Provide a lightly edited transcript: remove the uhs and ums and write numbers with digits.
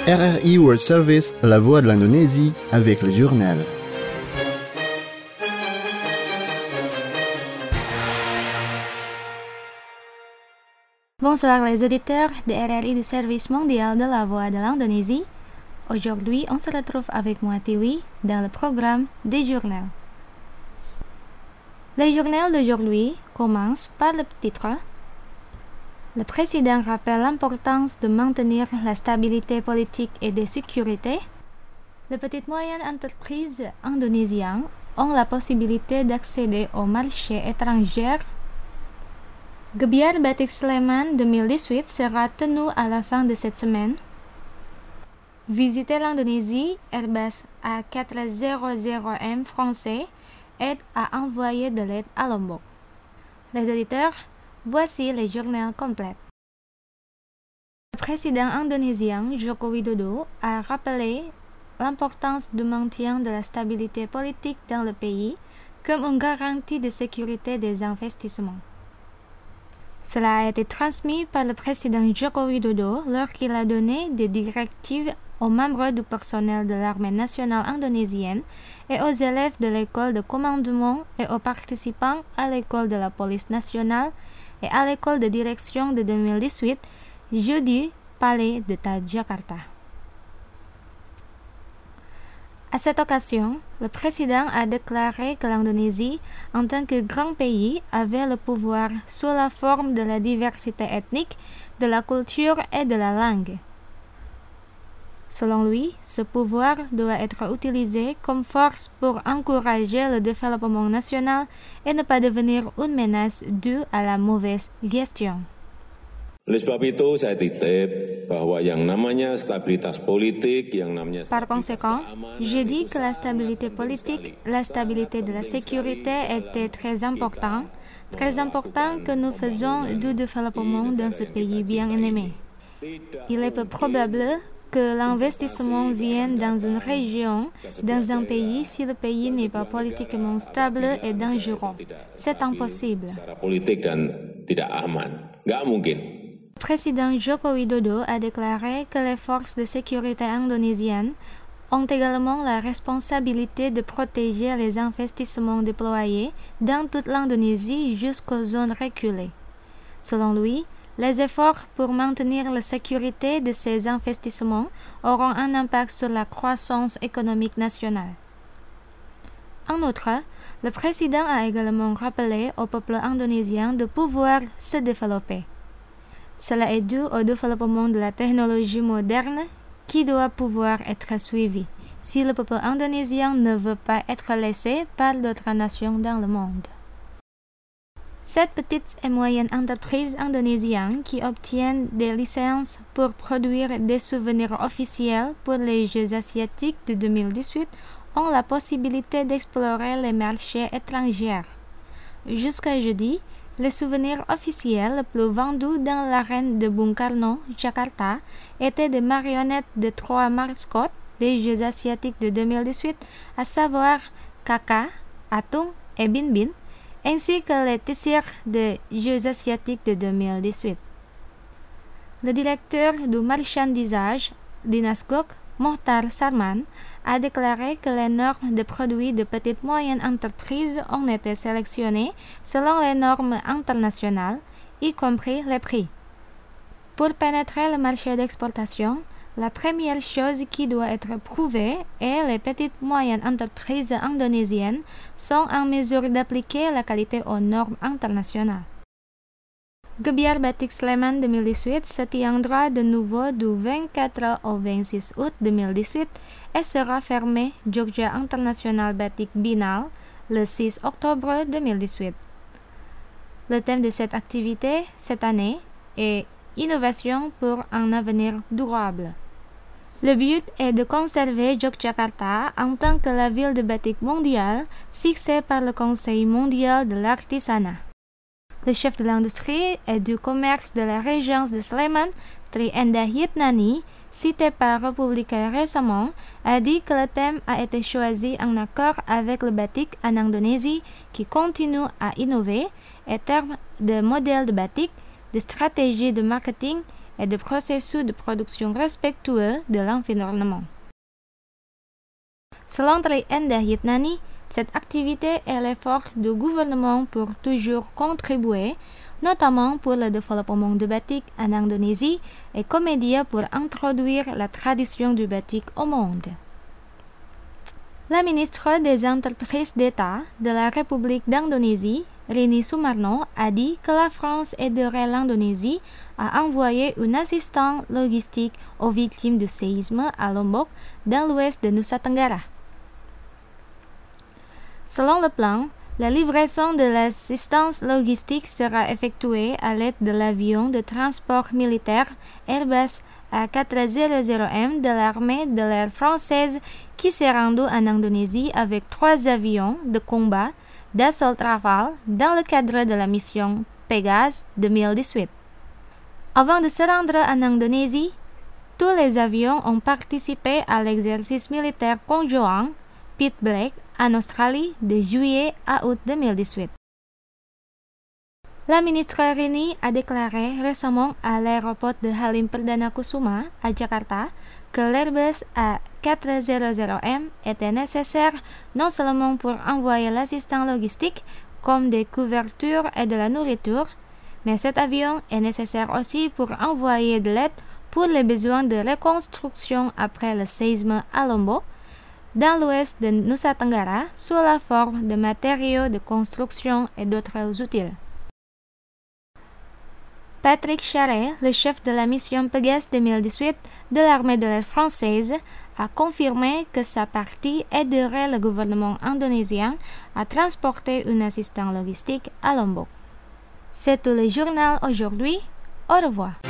RRI World Service, la voix de l'Indonésie, avec le journal. Bonsoir les auditeurs de RRI du service mondial de la voix de l'Indonésie. Aujourd'hui, on se retrouve avec moi Tiwi dans le programme des journaux. Le journal d'aujourd'hui commence par le titre. Le président rappelle l'importance de maintenir la stabilité politique et de sécurité. Les petites moyennes entreprises indonésiennes ont la possibilité d'accéder au marché étranger. Gebiar Batik Sleman 2018 sera tenu à la fin de cette semaine. Visiter l'Indonésie, Airbus A400M français aide à envoyer de l'aide à Lombok. Les auditeurs, voici les journaux complets. Le président indonésien Joko Widodo a rappelé l'importance du maintien de la stabilité politique dans le pays comme une garantie de sécurité des investissements. Cela a été transmis par le président Joko Widodo lorsqu'il a donné des directives aux membres du personnel de l'armée nationale indonésienne et aux élèves de l'école de commandement et aux participants à l'école de la police nationale et à l'école de direction de 2018, jeudi, Palais d'État Jakarta. À cette occasion, le président a déclaré que l'Indonésie, en tant que grand pays, avait le pouvoir sous la forme de la diversité ethnique, de la culture et de la langue. Selon lui, ce pouvoir doit être utilisé comme force pour encourager le développement national et ne pas devenir une menace due à la mauvaise gestion. Oleh sebab itu saya titip bahwa yang namanya stabilitas politik, yang namanya Par conséquent, je dis que la stabilité politique, la stabilité de la sécurité était très important que nous faisons du développement dans ce pays bien aimé. Il est peu probable que l'investissement vienne dans une région, dans un pays, si le pays n'est pas politiquement stable et dangereux. C'est impossible. secara politik dan tidak aman. Nggak mungkin. Le président Joko Widodo a déclaré que les forces de sécurité indonésiennes ont également la responsabilité de protéger les investissements déployés dans toute l'Indonésie jusqu'aux zones reculées. Selon lui, les efforts pour maintenir la sécurité de ces investissements auront un impact sur la croissance économique nationale. En outre, le président a également rappelé au peuple indonésien de pouvoir se développer. Cela est dû au développement de la technologie moderne qui doit pouvoir être suivi si le peuple indonésien ne veut pas être laissé par d'autres nations dans le monde. Cette petite et moyenne entreprise indonésienne qui obtiennent des licences pour produire des souvenirs officiels pour les Jeux asiatiques de 2018 ont la possibilité d'explorer les marchés étrangers. Jusqu'à jeudi, les souvenirs officiels les plus vendus dans l'arène de Bung Karno, Jakarta, étaient des marionnettes de 3 mascottes des Jeux asiatiques de 2018, à savoir Kaka, Atung et Bin Bin, ainsi que les t-shirts des Jeux asiatiques de 2018. Le directeur du marchandisage d'Inasgok, Mohtar Sarman, a déclaré que les normes de produits de petites moyennes entreprises ont été sélectionnées selon les normes internationales, y compris les prix. Pour pénétrer le marché d'exportation, la première chose qui doit être prouvée est que les petites moyennes entreprises indonésiennes sont en mesure d'appliquer la qualité aux normes internationales. Gebiar Batik Sleman 2018 se tiendra de nouveau du 24 au 26 août 2018 et sera fermé Jogja International Batik Biennale le 6 octobre 2018. Le thème de cette activité cette année est Innovation pour un avenir durable. Le but est de conserver Yogyakarta en tant que la ville de batik mondiale fixée par le Conseil mondial de l'artisanat. Le chef de l'industrie et du commerce de la région de Sleman, Tri Endah Yitnani, cité par Republika récemment, a dit que le thème a été choisi en accord avec le batik en Indonésie qui continue à innover en termes de modèles de batik, de stratégies de marketing et de processus de production respectueux de l'environnement. Selon Tri Endah Yitnani, cette activité est l'effort du gouvernement pour toujours contribuer, notamment pour le développement du batik en Indonésie et comme média pour introduire la tradition du batik au monde. La ministre des Entreprises d'État de la République d'Indonésie, Rini Sumarno, a dit que la France aiderait l'Indonésie à envoyer un assistant logistique aux victimes du séisme à Lombok, dans l'ouest de Nusa Tenggara. Selon le plan, la livraison de l'assistance logistique sera effectuée à l'aide de l'avion de transport militaire Airbus A400M de l'armée de l'air française qui s'est rendu en Indonésie avec 3 avions de combat Dassault Rafale dans le cadre de la mission Pégase 2018. Avant de se rendre en Indonésie, tous les avions ont participé à l'exercice militaire conjoint Pit Black en Australie de juillet à août 2018. La ministre Rini a déclaré récemment à l'aéroport de Halim Perdana Kusuma à Jakarta que l'Airbus A400M était nécessaire non seulement pour envoyer l'assistant logistique comme des couvertures et de la nourriture, mais cet avion est nécessaire aussi pour envoyer de l'aide pour les besoins de reconstruction après le séisme à Lombok, dans l'ouest de Nusa Tenggara, sous la forme de matériaux de construction et d'autres outils. Patrick Charest, le chef de la mission Pégase 2018 de l'armée de l'air française, a confirmé que sa partie aiderait le gouvernement indonésien à transporter un assistant logistique à Lombok. C'est tout le journal aujourd'hui. Au revoir.